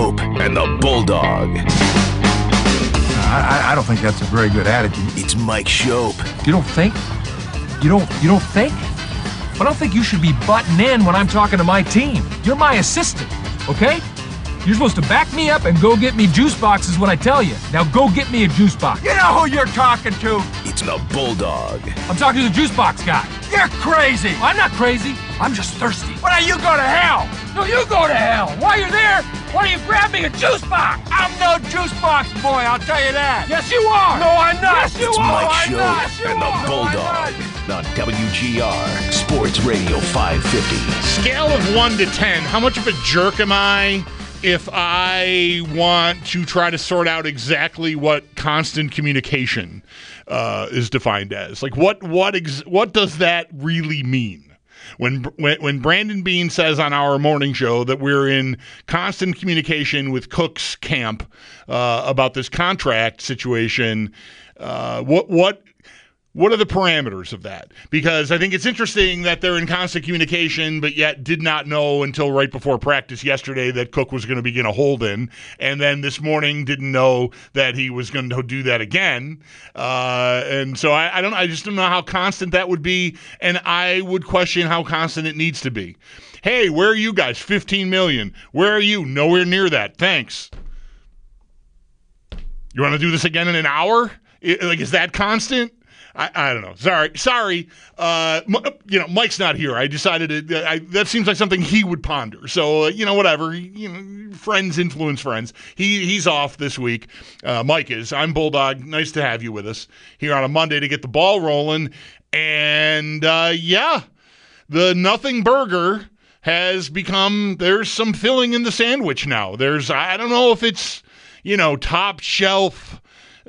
Schopp and the Bulldog. I don't think that's a very good attitude. It's Mike Schopp. You don't think? You don't think? I don't think you should be butting in when I'm talking to my team. You're my assistant, okay? You're supposed to back me up and go get me juice boxes when I tell you. Now go get me a juice box. You know who you're talking to? It's the Bulldog. I'm talking to the juice box guy. You're crazy. I'm not crazy. I'm just thirsty. Why don't you go to hell? No, you go to hell. While you're there, why don't you grab me a juice box? I'm no juice box boy, I'll tell you that. Yes, you are. No, I'm not. Yes, you It's are. Mike I'm not. Schopp You and the are. Bulldog on WGR Sports Radio 550. Scale of 1 to 10, how much of a jerk am I if I want to try to sort out exactly what constant communication is defined as? Like, what does that really mean? When Brandon Beane says on our morning show that we're in constant communication with Cook's camp about this contract situation, what are the parameters of that? Because I think it's interesting that they're in constant communication, but yet did not know until right before practice yesterday that Cook was going to begin a hold-in, and then this morning didn't know that he was going to do that again. And so I just don't know how constant that would be, and I would question how constant it needs to be. Hey, where are you guys? $15 million. Where are you? Nowhere near that. Thanks. You want to do this again in an hour? Is that constant? I don't know. Sorry. Mike's not here. I decided that seems like something he would ponder. So, whatever. Friends influence friends. He's off this week. Mike is. I'm Bulldog. Nice to have you with us here on a Monday to get the ball rolling. And, the nothing burger has become, there's some filling in the sandwich now. I don't know if it's, top shelf,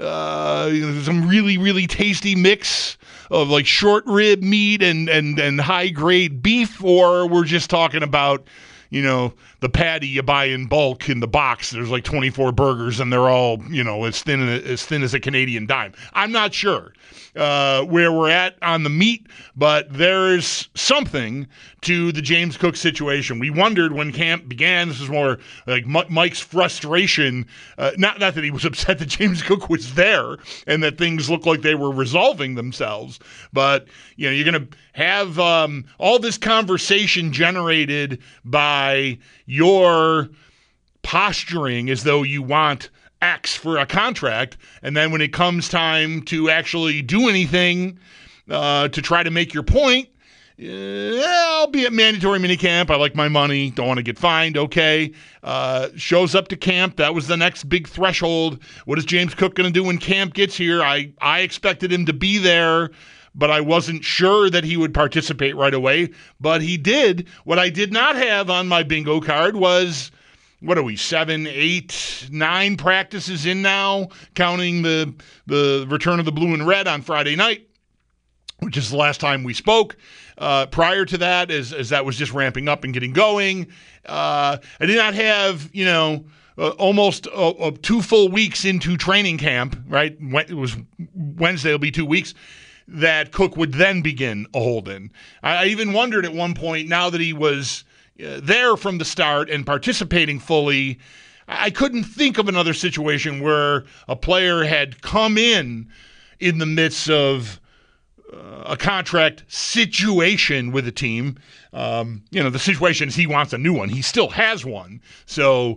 some really, really tasty mix of like short rib meat and high grade beef, or we're just talking about, the patty you buy in bulk in the box. There's like 24 burgers and they're all, as thin as a Canadian dime. I'm not sure where we're at on the meat, but there's something to the James Cook situation. We wondered when camp began, this is more like Mike's frustration, not that he was upset that James Cook was there and that things looked like they were resolving themselves, but you're going to have all this conversation generated by your posturing as though you want X for a contract, and then when it comes time to actually do anything to try to make your point, I'll be at mandatory minicamp. I like my money. Don't want to get fined. Okay. Shows up to camp. That was the next big threshold. What is James Cook going to do when camp gets here? I expected him to be there, but I wasn't sure that he would participate right away. But he did. What I did not have on my bingo card was, what are we, 7, 8, 9 practices in now, counting the return of the blue and red on Friday night, which is the last time we spoke. Prior to that, as that was just ramping up and getting going, I did not have, almost 2 full weeks into training camp, right? It was Wednesday, it'll be 2 weeks, that Cook would then begin a hold-in. I even wondered at one point, now that he was there from the start and participating fully, I couldn't think of another situation where a player had come in the midst of a contract situation with a team. The situation is he wants a new one. He still has one. So,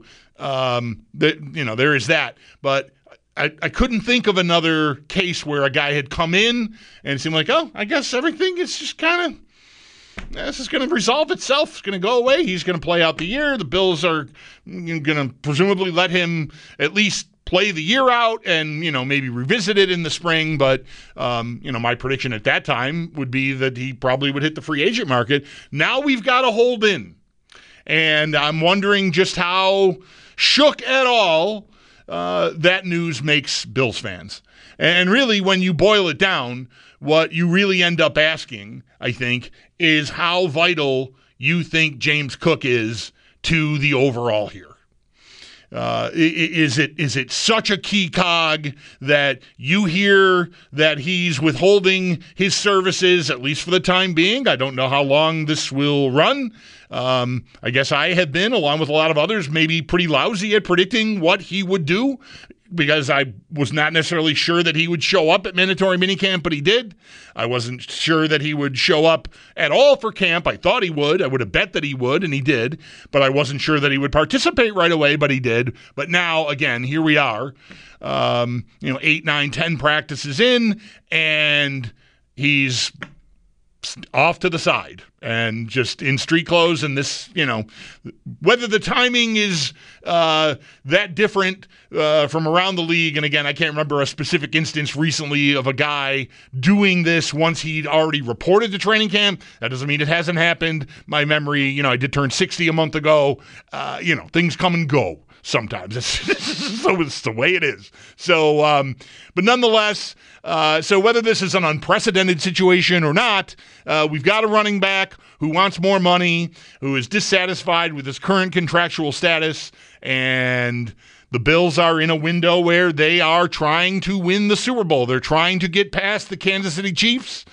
there is that. But I couldn't think of another case where a guy had come in and it seemed like, I guess everything is just kind of, this is going to resolve itself. It's going to go away. He's going to play out the year. The Bills are going to presumably let him at least play the year out and, maybe revisit it in the spring. But, my prediction at that time would be that he probably would hit the free agent market. Now we've got a hold in. And I'm wondering just how shook at all that news makes Bills fans. And really, when you boil it down, what you really end up asking, I think, is how vital you think James Cook is to the overall here. Is it such a key cog that you hear that he's withholding his services, at least for the time being? I don't know how long this will run. I guess I have been, along with a lot of others, maybe pretty lousy at predicting what he would do, because I was not necessarily sure that he would show up at mandatory minicamp, but he did. I wasn't sure that he would show up at all for camp. I thought he would. I would have bet that he would, and he did. But I wasn't sure that he would participate right away, but he did. But now, again, here we are, 8, 9, 10 practices in, and he's off to the side and just in street clothes. And this, whether the timing is that different from around the league. And again, I can't remember a specific instance recently of a guy doing this once he'd already reported to training camp. That doesn't mean it hasn't happened. My memory, I did turn 60 a month ago. Things come and go sometimes. It's the way it is. So, but nonetheless, so whether this is an unprecedented situation or not, we've got a running back who wants more money, who is dissatisfied with his current contractual status, and the Bills are in a window where they are trying to win the Super Bowl. They're trying to get past the Kansas City Chiefs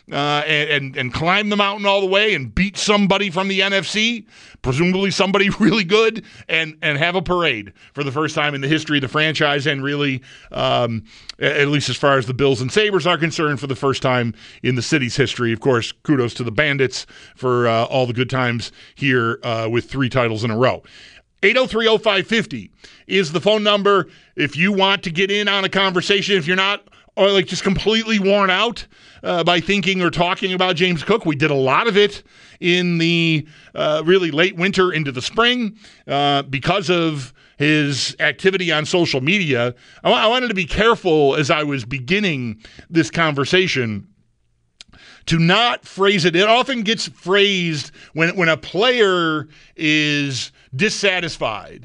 and climb the mountain all the way and beat somebody from the NFC, presumably somebody really good, and have a parade for the first time in the history of the franchise, and really, at least as far as the Bills and Sabres are concerned, for the first time in the city's history. Of course, kudos to the Bandits for all the good times here with 3 titles in a row. 803-0550 is the phone number if you want to get in on a conversation, if you're not just completely worn out by thinking or talking about James Cook. We did a lot of it in the really late winter into the spring because of his activity on social media. I wanted to be careful as I was beginning this conversation to not phrase it. It often gets phrased when a player is dissatisfied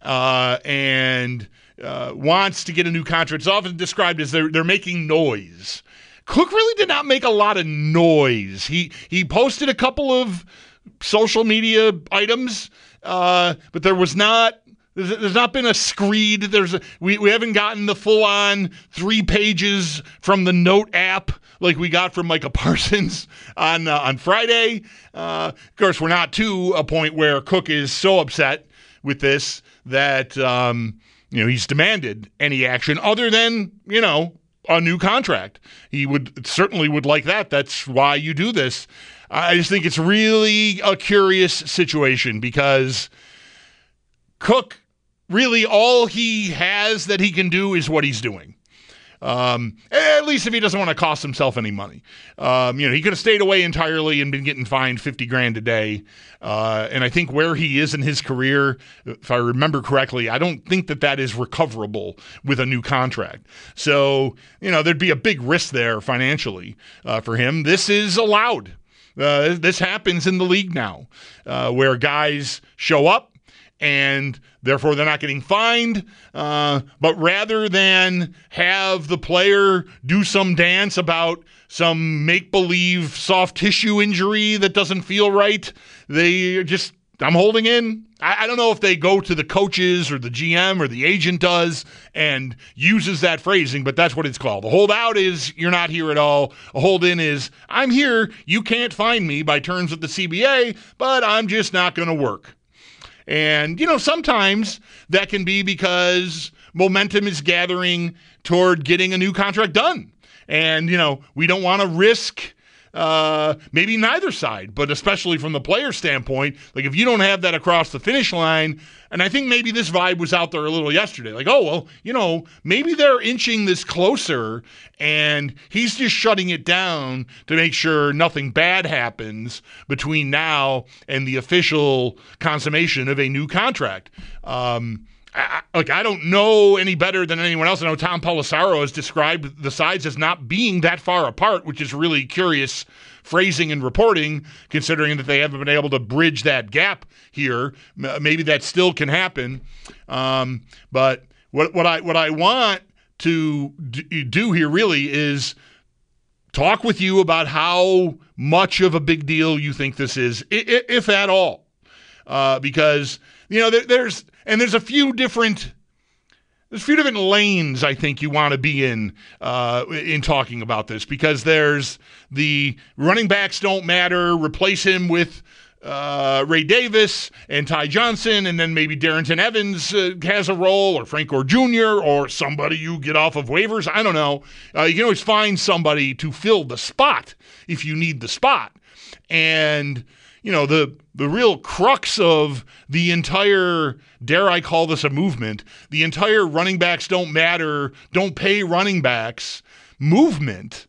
and wants to get a new contract. It's often described as they're making noise. Cook really did not make a lot of noise. He posted a couple of social media items, but there's not been a screed. We haven't gotten the full-on 3 pages from the Note app like we got from Micah Parsons on Friday. Of course, we're not to a point where Cook is so upset with this that he's demanded any action other than a new contract. He certainly would like that. That's why you do this. I just think it's really a curious situation because Cook, really all he has that he can do is what he's doing. At least if he doesn't want to cost himself any money. He could have stayed away entirely and been getting fined $50,000 a day. And I think where he is in his career, if I remember correctly, I don't think that is recoverable with a new contract. So, there'd be a big risk there financially for him. This is allowed. This happens in the league now, where guys show up and therefore they're not getting fined. But rather than have the player do some dance about some make-believe soft tissue injury that doesn't feel right, I'm holding in. I don't know if they go to the coaches or the GM or the agent does and uses that phrasing, but that's what it's called. The holdout is you're not here at all. A hold-in is I'm here, you can't find me by terms of the CBA, but I'm just not going to work. And, sometimes that can be because momentum is gathering toward getting a new contract done. And, we don't want to risk maybe neither side, but especially from the player standpoint, like if you don't have that across the finish line, and I think maybe this vibe was out there a little yesterday, like, oh, well, maybe they're inching this closer and he's just shutting it down to make sure nothing bad happens between now and the official consummation of a new contract. I don't know any better than anyone else. I know Tom Pelissaro has described the sides as not being that far apart, which is really curious phrasing and reporting, considering that they haven't been able to bridge that gap here. Maybe that still can happen. But what I want to do here really is talk with you about how much of a big deal you think this is, if at all. because there's a few different lanes I think you want to be in talking about this, because there's the running backs don't matter, replace him with Ray Davis and Ty Johnson, and then maybe Darrington Evans has a role, or Frank Gore Jr., or somebody you get off of waivers. I don't know. You can always find somebody to fill the spot if you need the spot. And, the real crux of the entire, dare I call this a movement, the entire running backs don't matter, don't pay running backs movement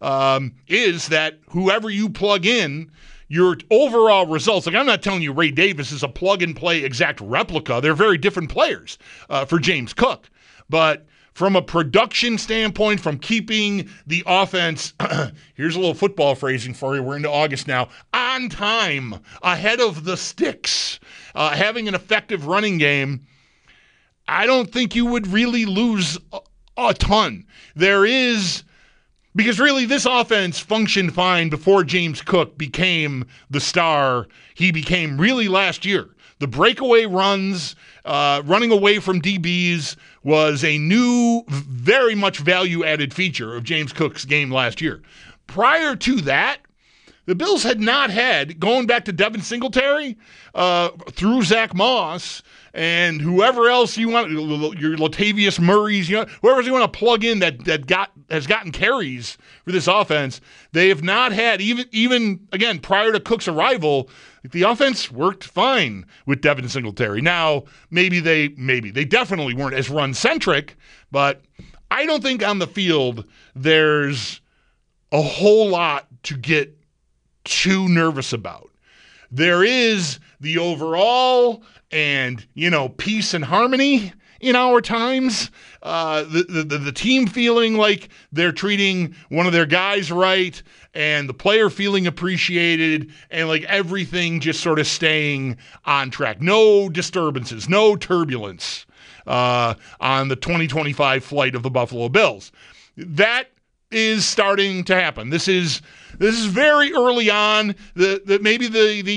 is that whoever you plug in, your overall results, like I'm not telling you Ray Davis is a plug-and-play exact replica. They're very different players for James Cook. But from a production standpoint, from keeping the offense, here's a little football phrasing for you. We're into August now. On time, ahead of the sticks, having an effective running game, I don't think you would really lose a ton. Because really, this offense functioned fine before James Cook became the star he became really last year. The breakaway runs, running away from DBs, was a new, very much value-added feature of James Cook's game last year. Prior to that, the Bills had not had, going back to Devin Singletary, through Zach Moss, and whoever else you want, your Latavius Murray's, whoever you want to plug in that has gotten carries for this offense, they have not had, even again, prior to Cook's arrival, the offense worked fine with Devin Singletary. Now, maybe they definitely weren't as run-centric, but I don't think on the field there's a whole lot to get too nervous about. There is the overall and, peace and harmony in our times. The team feeling like they're treating one of their guys right, and the player feeling appreciated, and like everything just sort of staying on track. No disturbances, no turbulence on the 2025 flight of the Buffalo Bills. That is starting to happen. This is very early on. Maybe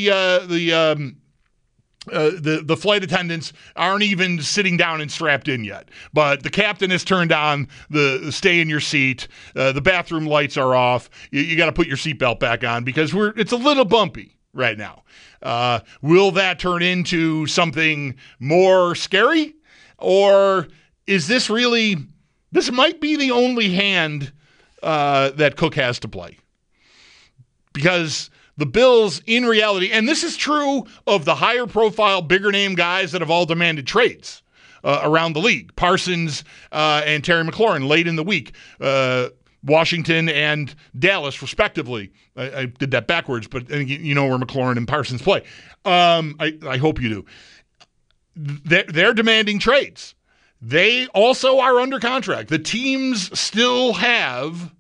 the flight attendants aren't even sitting down and strapped in yet, but the captain has turned on the stay in your seat. The bathroom lights are off. You got to put your seatbelt back on because it's a little bumpy right now. Will that turn into something more scary, or is this might be the only hand that Cook has to play? Because the Bills, in reality, and this is true of the higher profile, bigger name guys that have all demanded trades around the league. Parsons and Terry McLaurin late in the week. Washington and Dallas, respectively. I did that backwards, but you know where McLaurin and Parsons play. I hope you do. They're demanding trades. They also are under contract. The teams still have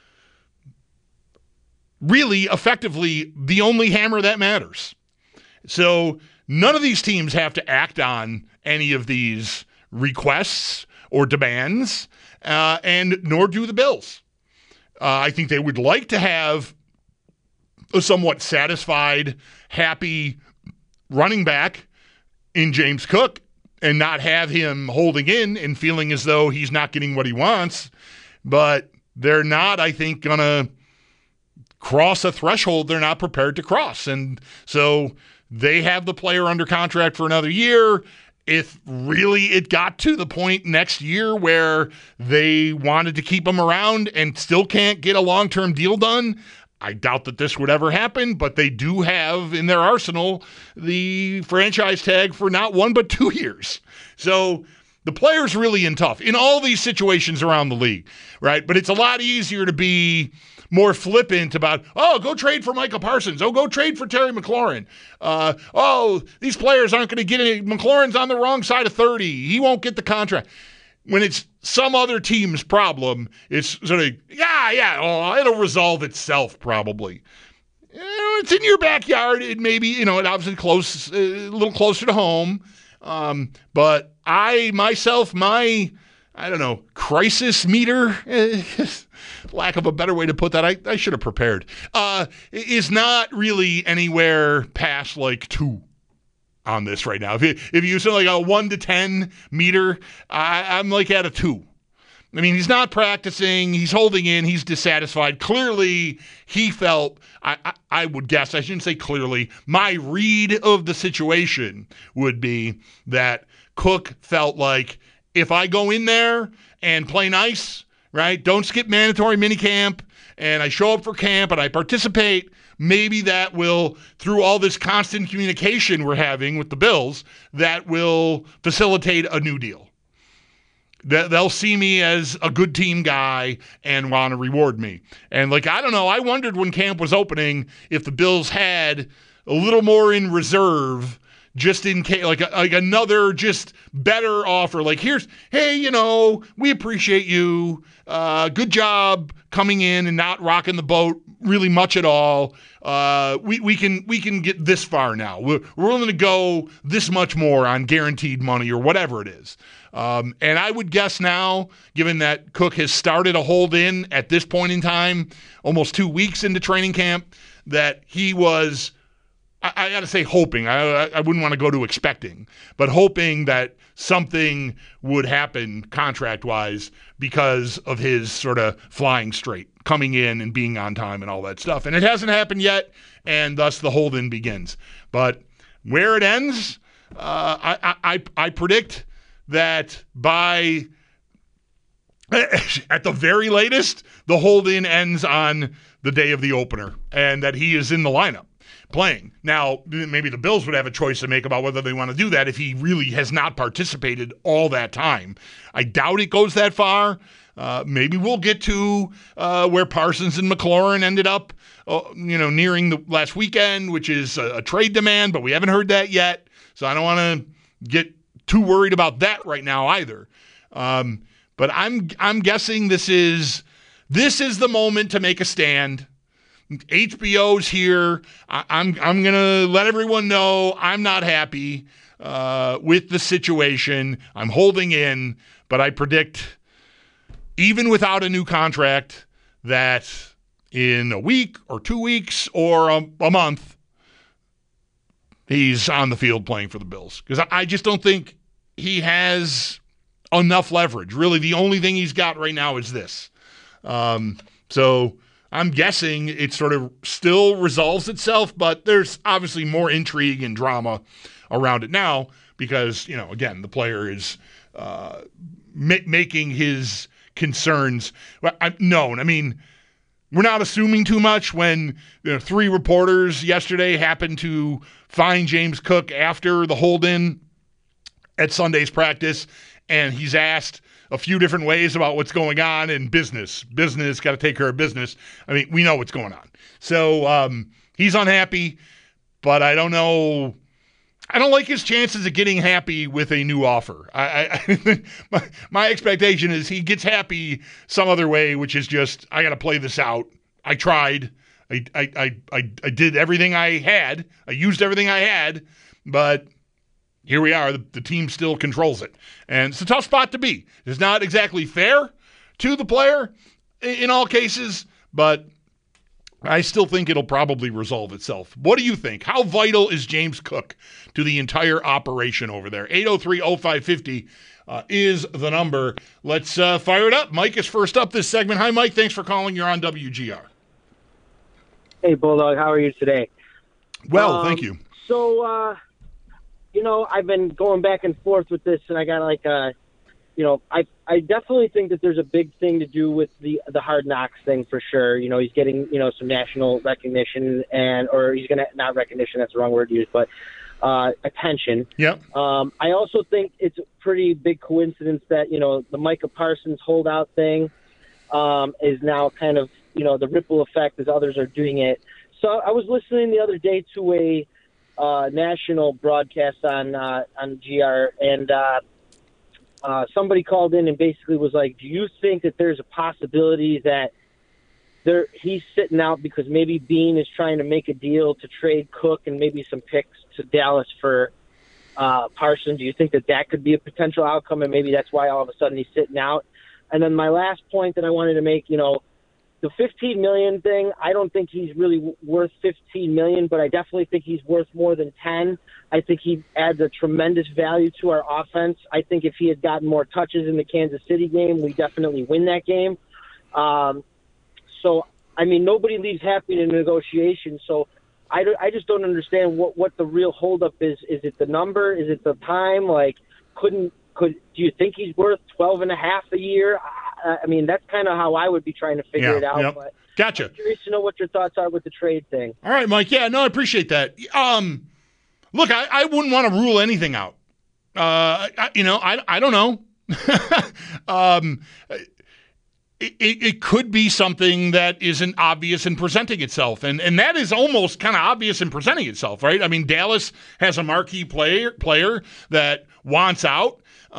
really effectively the only hammer that matters. So none of these teams have to act on any of these requests or demands, and nor do the Bills. I think they would like to have a somewhat satisfied, happy running back in James Cook and not have him holding in and feeling as though he's not getting what he wants. But they're not, I think, going to cross a threshold they're not prepared to cross. And so they have the player under contract for another year. If really it got to the point next year where they wanted to keep him around and still can't get a long-term deal done, I doubt that this would ever happen, but they do have in their arsenal the franchise tag for not 1 but 2 years. So the player's really in tough in all these situations around the league, right? But it's a lot easier to be more flippant about, go trade for Micah Parsons. Go trade for Terry McLaurin. These players aren't going to get any. McLaurin's on the wrong side of 30. He won't get the contract. When it's some other team's problem, it's sort of, it'll resolve itself probably. It's in your backyard. It maybe, it obviously close, a little closer to home. But my crisis meter, lack of a better way to put that, I should have prepared, is not really anywhere past like 2. on this right now. If you use like a 1 to 10 meter, I'm like at a 2. I mean, he's not practicing. He's holding in. He's dissatisfied. Clearly, he felt, I would guess, I shouldn't say clearly, my read of the situation would be that Cook felt like if I go in there and play nice, right, don't skip mandatory minicamp, and I show up for camp and I participate, maybe that will, through all this constant communication we're having with the Bills, that will facilitate a new deal. They'll see me as a good team guy and want to reward me. And, like, I don't know, I wondered when camp was opening if the Bills had a little more in reserve just in case, like another just better offer. Like, hey, we appreciate you. Good job coming in and not rocking the boat really much at all. We can get this far now. We're willing to go this much more on guaranteed money or whatever it is. And I would guess now, given that Cook has started a hold in at this point in time, almost 2 weeks into training camp, that he was, I got to say hoping, I wouldn't want to go to expecting, but hoping that something would happen contract-wise because of his sort of flying straight, coming in and being on time and all that stuff. And it hasn't happened yet, and thus the hold-in begins. But where it ends, I predict that by, at the very latest, the hold-in ends on the day of the opener, and that he is in the lineup playing. Now, maybe the Bills would have a choice to make about whether they want to do that if he really has not participated all that time. I doubt it goes that far. Maybe we'll get to where Parsons and McLaurin ended up, nearing the last weekend, which is a trade demand, but we haven't heard that yet. So I don't want to get too worried about that right now either. But I'm guessing this is the moment to make a stand. HBO's here. I'm gonna let everyone know I'm not happy with the situation. I'm holding in, but I predict, even without a new contract, that in a week or 2 weeks or a month, he's on the field playing for the Bills. Because I just don't think he has enough leverage. Really, the only thing he's got right now is this. So I'm guessing it sort of still resolves itself, but there's obviously more intrigue and drama around it now because, again, the player is making his concerns known. I mean, we're not assuming too much when 3 reporters yesterday happened to find James Cook after the hold-in at Sunday's practice, and he's asked a few different ways about what's going on in business. Business, got to take care of business. I mean, we know what's going on. So he's unhappy, but I don't know. I don't like his chances of getting happy with a new offer. My expectation is he gets happy some other way, which is just, I got to play this out. I tried. I did everything I had. I used everything I had, but here we are. The team still controls it. And it's a tough spot to be. It's not exactly fair to the player in all cases, but I still think it'll probably resolve itself. What do you think? How vital is James Cook to the entire operation over there? 803-0550 is the number. Let's fire it up. Mike is first up this segment. Hi, Mike. Thanks for calling. You're on WGR. Hey, Bulldog. How are you today? Well, thank you. So, I've been going back and forth with this, and I got I definitely think that there's a big thing to do with the Hard Knocks thing for sure. He's getting, some national recognition or he's going to, not recognition, that's the wrong word to use, but attention. Yep. I also think it's a pretty big coincidence that, the Micah Parsons holdout thing is now kind of, the ripple effect as others are doing it. So I was listening the other day to a national broadcast on GR, and somebody called in and basically was like, do you think that there's a possibility that he's sitting out because maybe Beane is trying to make a deal to trade Cook and maybe some picks to Dallas for Parsons? Do you think that could be a potential outcome, and maybe that's why all of a sudden he's sitting out? And then my last point that I wanted to make, the $15 million thing, I don't think he's really worth $15 million, but I definitely think he's worth more than 10. I think he adds a tremendous value to our offense. I think if he had gotten more touches in the Kansas City game, we definitely win that game. So, I mean, nobody leaves happy in a negotiation. So I just don't understand what the real holdup is. Is it the number? Is it the time? Like, do you think he's worth 12.5 a year? I mean, that's kind of how I would be trying to figure it out. Yep. But Gotcha. I'm curious to know what your thoughts are with the trade thing. All right, Mike. Yeah, no, I appreciate that. Look, I wouldn't want to rule anything out. I don't know. It could be something that isn't obvious in presenting itself, and that is almost kind of obvious in presenting itself, right? I mean, Dallas has a marquee player that wants out.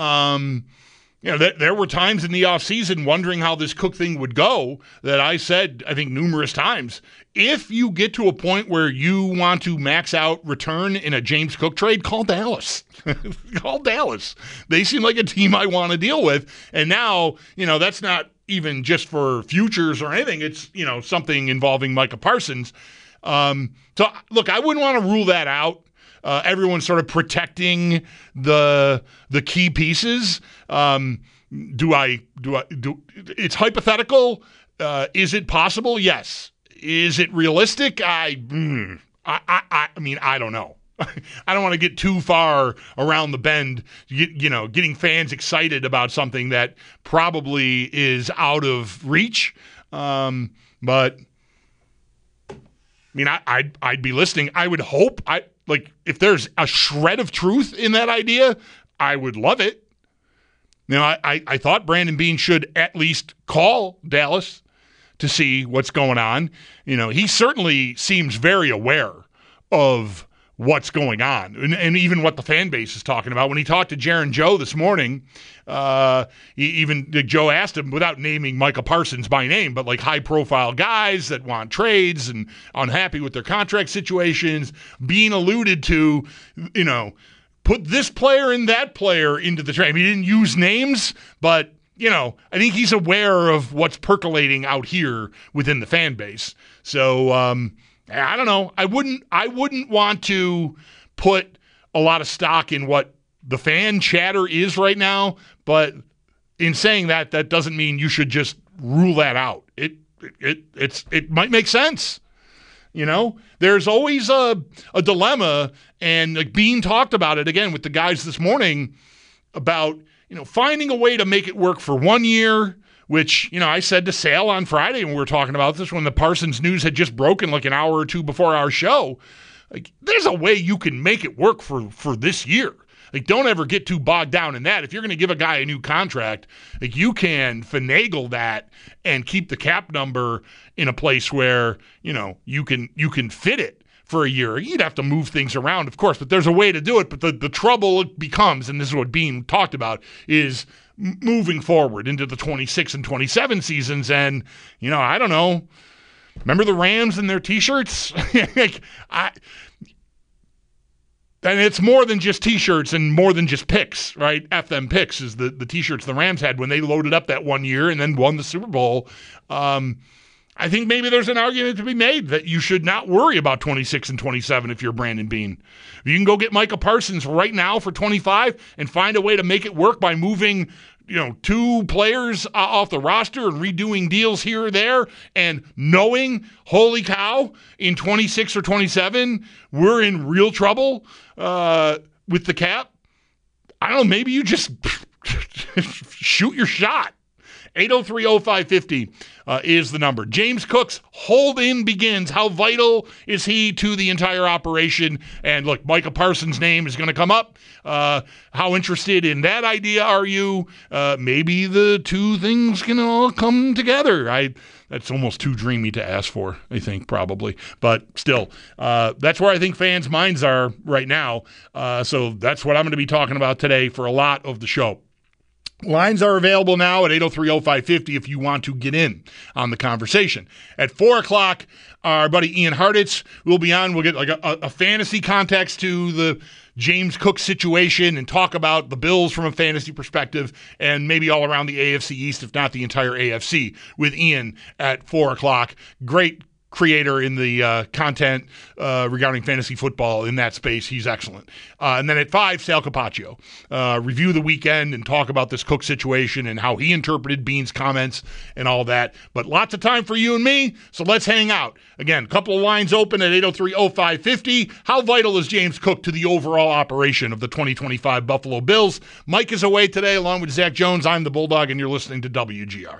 There were times in the offseason wondering how this Cook thing would go that I said, I think, numerous times, if you get to a point where you want to max out return in a James Cook trade, call Dallas. Call Dallas. They seem like a team I want to deal with. And now, that's not even just for futures or anything. It's, something involving Micah Parsons. So, look, I wouldn't want to rule that out. Everyone's sort of protecting the key pieces. It's hypothetical. Is it possible? Yes. Is it realistic? I mean, I don't know. I don't want to get too far around the bend, getting fans excited about something that probably is out of reach. But I mean, I'd be listening. I would hope if there's a shred of truth in that idea, I would love it. I thought Brandon Beane should at least call Dallas to see what's going on. He certainly seems very aware of what's going on and even what the fan base is talking about. When he talked to Jaron Joe this morning, Joe asked him, without naming Micah Parsons by name, but like high-profile guys that want trades and unhappy with their contract situations, being alluded to, put this player and that player into the trade. I mean, he didn't use names, but I think he's aware of what's percolating out here within the fan base. So I don't know. I wouldn't want to put a lot of stock in what the fan chatter is right now, but in saying that doesn't mean you should just rule that out. It might make sense. There's always a dilemma, and Beane talked about it again with the guys this morning about finding a way to make it work for 1 year, which, I said to Sale on Friday when we were talking about this, when the Parsons news had just broken like an hour or two before our show. There's a way you can make it work for this year. Don't ever get too bogged down in that. If you're going to give a guy a new contract, you can finagle that and keep the cap number in a place where, you can fit it for a year. You'd have to move things around, of course, but there's a way to do it. But the trouble it becomes, and this is what Beane talked about, is moving forward into the 26 and 27 seasons. And, I don't know. Remember the Rams and their T-shirts? And it's more than just T-shirts and more than just picks, right? F them picks is the T-shirts the Rams had when they loaded up that 1 year and then won the Super Bowl. I think maybe there's an argument to be made that you should not worry about 26 and 27 if you're Brandon Beane. If you can go get Micah Parsons right now for 25 and find a way to make it work by moving, 2 players off the roster and redoing deals here or there, and knowing, holy cow, in 26 or 27, we're in real trouble with the cap. I don't know, maybe you just shoot your shot. 803-0550 is the number. James Cook's hold-in begins. How vital is he to the entire operation? And look, Micah Parsons' name is going to come up. How interested in that idea are you? Maybe the two things can all come together. That's almost too dreamy to ask for, I think, probably. But still, that's where I think fans' minds are right now. So that's what I'm going to be talking about today for a lot of the show. Lines are available now at 803-0550 if you want to get in on the conversation. At 4 o'clock, our buddy Ian Hartitz will be on. We'll get like a fantasy context to James Cook situation and talk about the Bills from a fantasy perspective and maybe all around the AFC East, if not the entire AFC, with Ian at 4 o'clock. Great creator in the content regarding fantasy football in that space. He's excellent. And then at 5, Sal Capaccio. Review the weekend and talk about this Cook situation and how he interpreted Bean's comments and all that. But lots of time for you and me, so let's hang out. Again, a couple of lines open at 803-0550. How vital is James Cook to the overall operation of the 2025 Buffalo Bills? Mike is away today along with Zach Jones. I'm the Bulldog, and you're listening to WGR.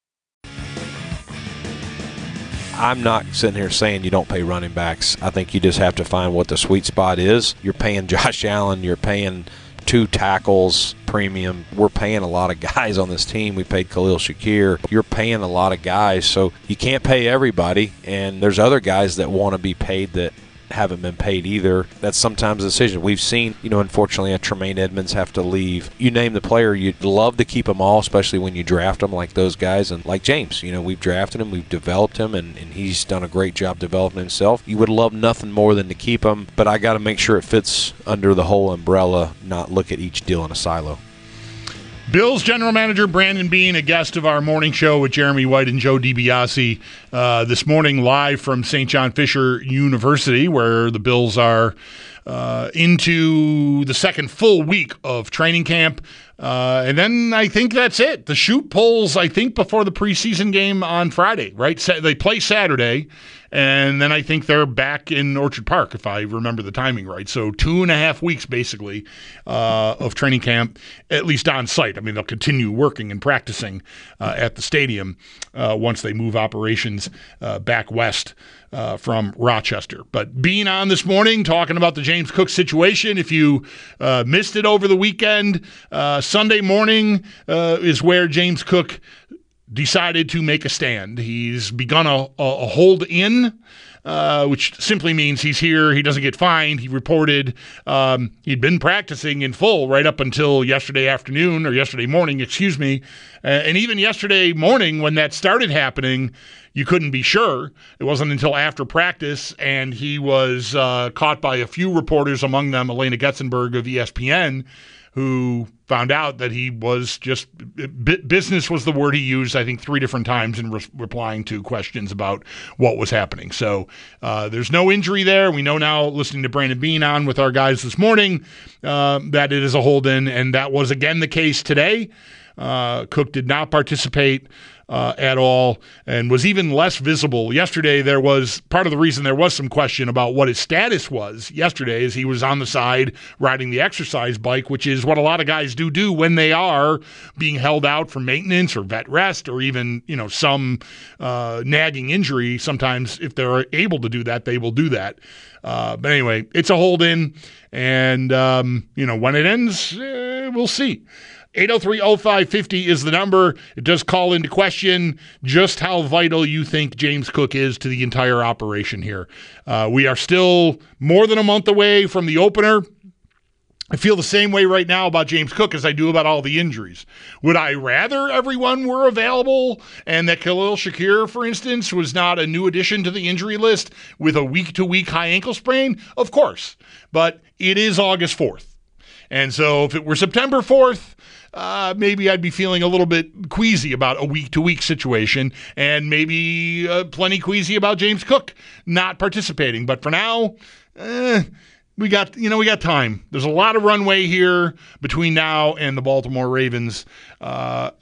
I'm not sitting here saying you don't pay running backs. I think you just have to find what the sweet spot is. You're paying Josh Allen. You're paying 2 tackles premium. We're paying a lot of guys on this team. We paid Khalil Shakir. You're paying a lot of guys, so you can't pay everybody. And there's other guys that want to be paid that haven't been paid either. That's sometimes a decision. We've seen, unfortunately, a Tremaine Edmonds have to leave. You name the player, you'd love to keep them all, especially when you draft them like those guys. And like James, we've drafted him, we've developed him, and he's done a great job developing himself. You would love nothing more than to keep him, but I got to make sure it fits under the whole umbrella, not look at each deal in a silo. Bills general manager Brandon Beane, a guest of our morning show with Jeremy White and Joe DiBiase this morning, live from St. John Fisher University, where the Bills are into the second full week of training camp. And then I think that's it. The shoot pulls, I think, before the preseason game on Friday, right? They play Saturday, and then I think they're back in Orchard Park, if I remember the timing right. So 2.5 weeks, basically, of training camp, at least on site. I mean, they'll continue working and practicing at the stadium once they move operations back west from Rochester. But being on this morning, talking about the James Cook situation, if you missed it over the weekend, Sunday morning is where James Cook decided to make a stand. He's begun a hold-in, which simply means he's here. He doesn't get fined. He reported he'd been practicing in full right up until yesterday morning, and even yesterday morning when that started happening, you couldn't be sure. It wasn't until after practice, and he was caught by a few reporters, among them Elena Getzenberg of ESPN, who found out that he was just business was the word he used, I think, 3 different times in replying to questions about what was happening. So there's no injury there. We know now, listening to Brandon Beane on with our guys this morning, that it is a hold-in, and that was again the case today. Cook did not participate at all and was even less visible. Yesterday, there was part of the reason there was some question about what his status was yesterday is he was on the side riding the exercise bike, which is what a lot of guys do when they are being held out for maintenance or vet rest or even, some nagging injury. Sometimes if they're able to do that, they will do that. But anyway, it's a hold-in, and, when it ends, we'll see. 803-0550 is the number. It does call into question just how vital you think James Cook is to the entire operation here. We are still more than a month away from the opener. I feel the same way right now about James Cook as I do about all the injuries. Would I rather everyone were available and that Khalil Shakir, for instance, was not a new addition to the injury list with a week-to-week high ankle sprain? Of course. But it is August 4th. And so if it were September 4th, maybe I'd be feeling a little bit queasy about a week-to-week situation and maybe plenty queasy about James Cook not participating. But for now, we got time. There's a lot of runway here between now and the Baltimore Ravens for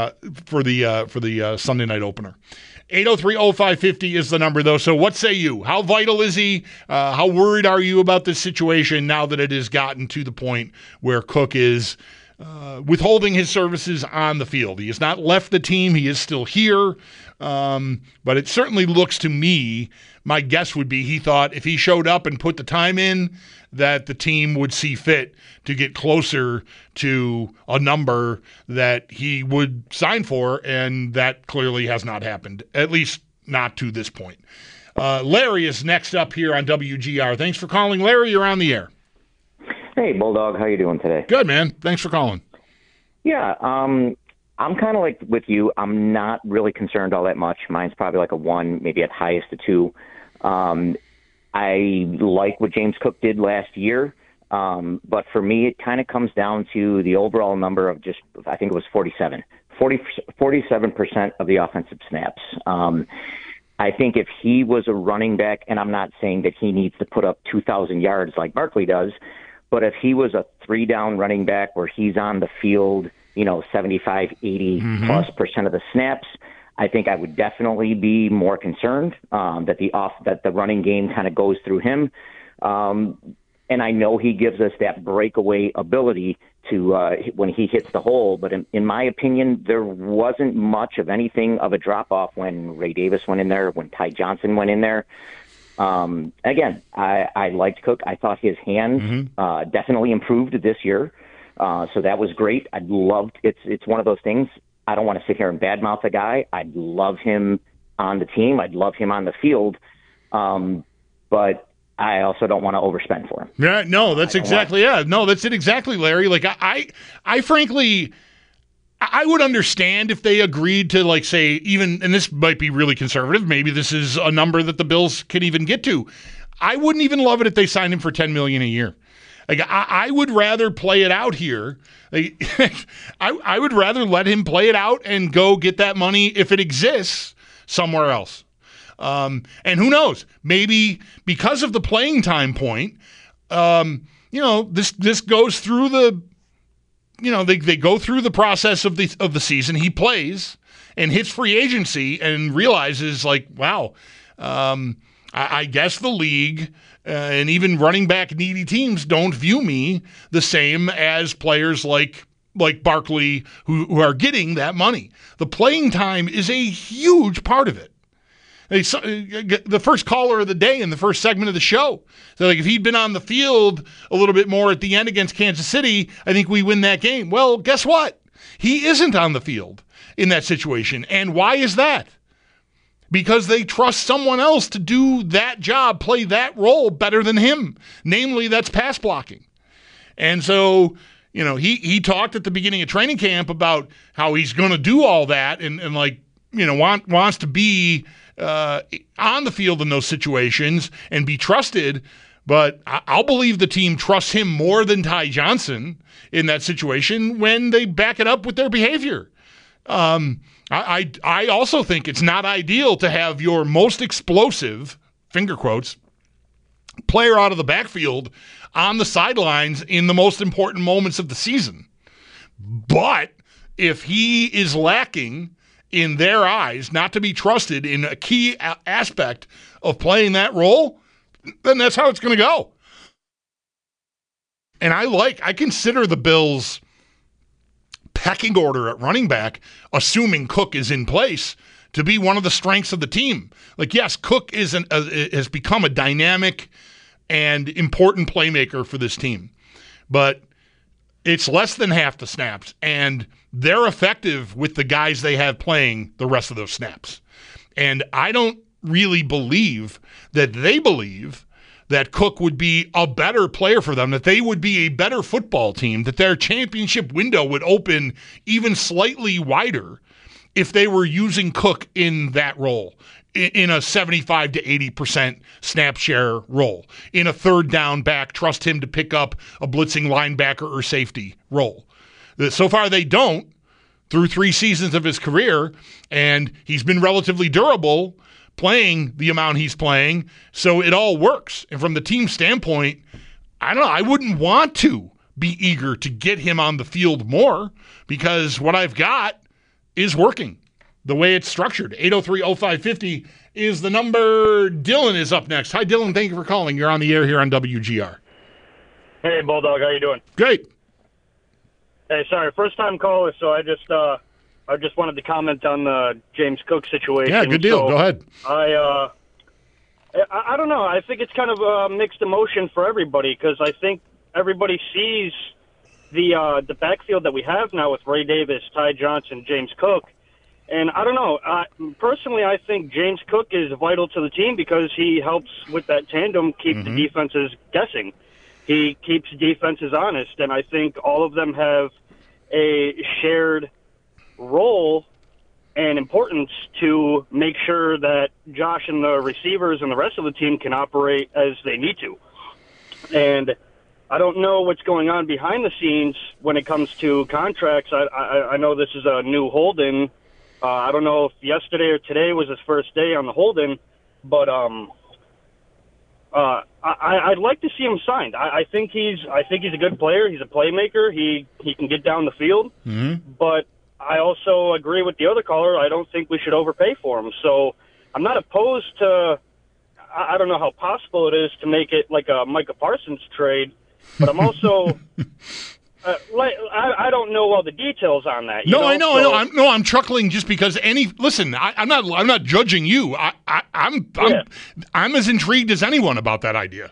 the Sunday night opener. 803-0550 is the number, though. So what say you? How vital is he? How worried are you about this situation now that it has gotten to the point where Cook is withholding his services on the field? He has not left the team. He is still here. But it certainly looks to me, my guess would be he thought if he showed up and put the time in, that the team would see fit to get closer to a number that he would sign for, and that clearly has not happened, at least not to this point. Larry is next up here on WGR. Thanks for calling, Larry. You're on the air. Hey, Bulldog. How you doing today? Good, man. Thanks for calling. Yeah, I'm kind of like with you. I'm not really concerned all that much. Mine's probably like a 1, maybe at highest a 2. I like what James Cook did last year. But for me, it kind of comes down to the overall number of just, I think it was 47% of the offensive snaps. I think if he was a running back, and I'm not saying that he needs to put up 2,000 yards like Barkley does, but if he was a 3-down running back where he's on the field, 75, 80 plus % of the snaps, I think I would definitely be more concerned that the running game kind of goes through him. And I know he gives us that breakaway ability to when he hits the hole. But in my opinion, there wasn't much of anything of a drop-off when Ray Davis went in there, when Ty Johnson went in there. Again, I liked Cook. I thought his hands definitely improved this year. So that was great. I loved it. It's one of those things. I don't want to sit here and badmouth a guy. I'd love him on the team. I'd love him on the field. But I also don't want to overspend for him. Yeah, no, that's exactly, No, that's it exactly, Larry. Like, I frankly, I would understand if they agreed to, like, say, even, and this might be really conservative, maybe this is a number that the Bills can even get to. I wouldn't even love it if they signed him for $10 million a year. Like, I would rather play it out here. Like, I would rather let him play it out and go get that money, if it exists, somewhere else. And who knows? Maybe because of the playing time point, this goes through the, they go through the process of the season. He plays and hits free agency and realizes, like, wow, I guess the league and even running back needy teams don't view me the same as players like Barkley who are getting that money. The playing time is a huge part of it. The first caller of the day in the first segment of the show. So, like, if he'd been on the field a little bit more at the end against Kansas City, I think we win that game. Well, guess what? He isn't on the field in that situation. And why is that? Because they trust someone else to do that job, play that role better than him. Namely, that's pass blocking. And so, he talked at the beginning of training camp about how he's going to do all that and wants to be on the field in those situations and be trusted, but I'll believe the team trusts him more than Ty Johnson in that situation when they back it up with their behavior. I also think it's not ideal to have your most explosive, finger quotes, player out of the backfield on the sidelines in the most important moments of the season. But if he is lacking in their eyes, not to be trusted in a key aspect of playing that role, then that's how it's going to go. And I consider the Bills' pecking order at running back, assuming Cook is in place, to be one of the strengths of the team. Like, yes, Cook has become a dynamic and important playmaker for this team, but it's less than half the snaps, and they're effective with the guys they have playing the rest of those snaps. And I don't really believe that they believe that Cook would be a better player for them, that they would be a better football team, that their championship window would open even slightly wider if they were using Cook in that role, in a 75 to 80% snap share role, in a third down back, trust him to pick up a blitzing linebacker or safety role. So far they don't through 3 seasons of his career, and he's been relatively durable playing the amount he's playing, so it all works. And from the team standpoint, I don't know, I wouldn't want to be eager to get him on the field more because what I've got is working the way it's structured. 803-0550 is the number. Dylan is up next. Hi, Dylan. Thank you for calling. You're on the air here on WGR. Hey, Bulldog. How you doing? Great. Hey, sorry, first-time caller, so I just wanted to comment on the James Cook situation. Yeah, good deal. So go ahead. I don't know. I think it's kind of a mixed emotion for everybody because I think everybody sees the backfield that we have now with Ray Davis, Ty Johnson, James Cook. And I don't know. Personally, I think James Cook is vital to the team because he helps with that tandem keep the defenses guessing. He keeps defenses honest, and I think all of them have a shared role and importance to make sure that Josh and the receivers and the rest of the team can operate as they need to. And I don't know what's going on behind the scenes when it comes to contracts. I know this is a new Holden. I don't know if yesterday or today was his first day on the Holden, but I'd like to see him signed. I think he's a good player. He's a playmaker. He can get down the field. Mm-hmm. But I also agree with the other caller. I don't think we should overpay for him. So I'm not opposed to. I don't know how possible it is to make it like a Micah Parsons trade, but I'm also. I don't know all the details on that. I know. I'm chuckling just because listen, I'm not judging you. I'm as intrigued as anyone about that idea.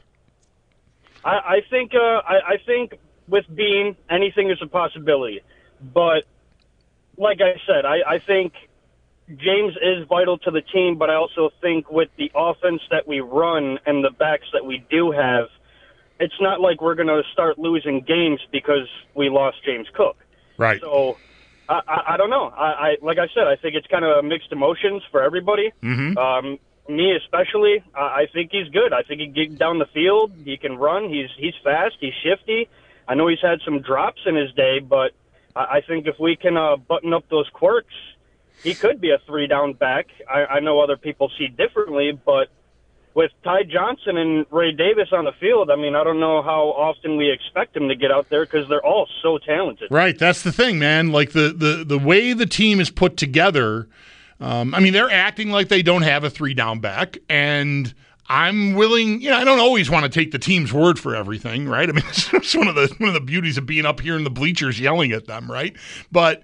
I think with Bean, anything is a possibility. But like I said, I think James is vital to the team, but I also think with the offense that we run and the backs that we do have, it's not like we're going to start losing games because we lost James Cook. Right. So I don't know. I like I said, I think it's kind of mixed emotions for everybody. Mm-hmm. Me especially. I think he's good. I think he can get down the field. He can run. He's fast. He's shifty. I know he's had some drops in his day, but I think if we can button up those quirks, he could be a 3-down back. I know other people see differently, but with Ty Johnson and Ray Davis on the field, I mean, I don't know how often we expect them to get out there because they're all so talented. Right, that's the thing, man. Like the way the team is put together, I mean, they're acting like they don't have a 3-down back, and I'm willing. I don't always want to take the team's word for everything, right? I mean, it's one of the beauties of being up here in the bleachers yelling at them, right? But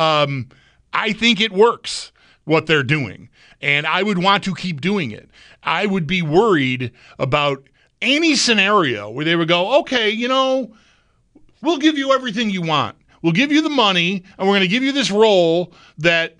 I think it works what they're doing, and I would want to keep doing it. I would be worried about any scenario where they would go, okay, we'll give you everything you want. We'll give you the money, and we're going to give you this role that,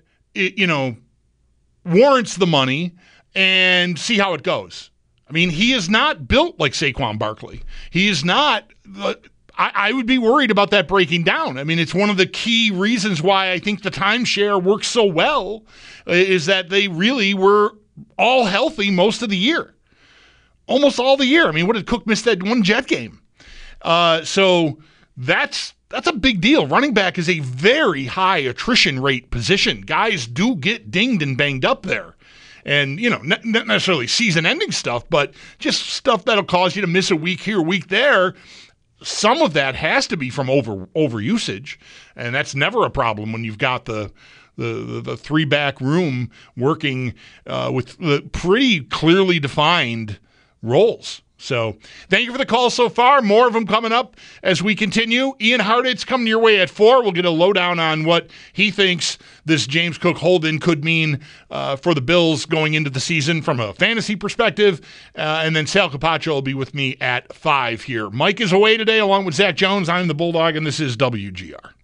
warrants the money, and see how it goes. I mean, he is not built like Saquon Barkley. He is not. I would be worried about that breaking down. I mean, it's one of the key reasons why I think the timeshare works so well is that they really were all healthy most of the year. Almost all the year. I mean, what did Cook miss that one Jet game? So that's a big deal. Running back is a very high attrition rate position. Guys do get dinged and banged up there. And, not necessarily season-ending stuff, but just stuff that'll cause you to miss a week here, a week there. Some of that has to be from overusage, and that's never a problem when you've got the 3-back room working with the pretty clearly defined roles. So thank you for the call so far. More of them coming up as we continue. Ian Hartitz coming your way at 4. We'll get a lowdown on what he thinks this James Cook Holden could mean for the Bills going into the season from a fantasy perspective. And then Sal Capaccio will be with me at 5 here. Mike is away today along with Zach Jones. I'm the Bulldog, and this is WGR.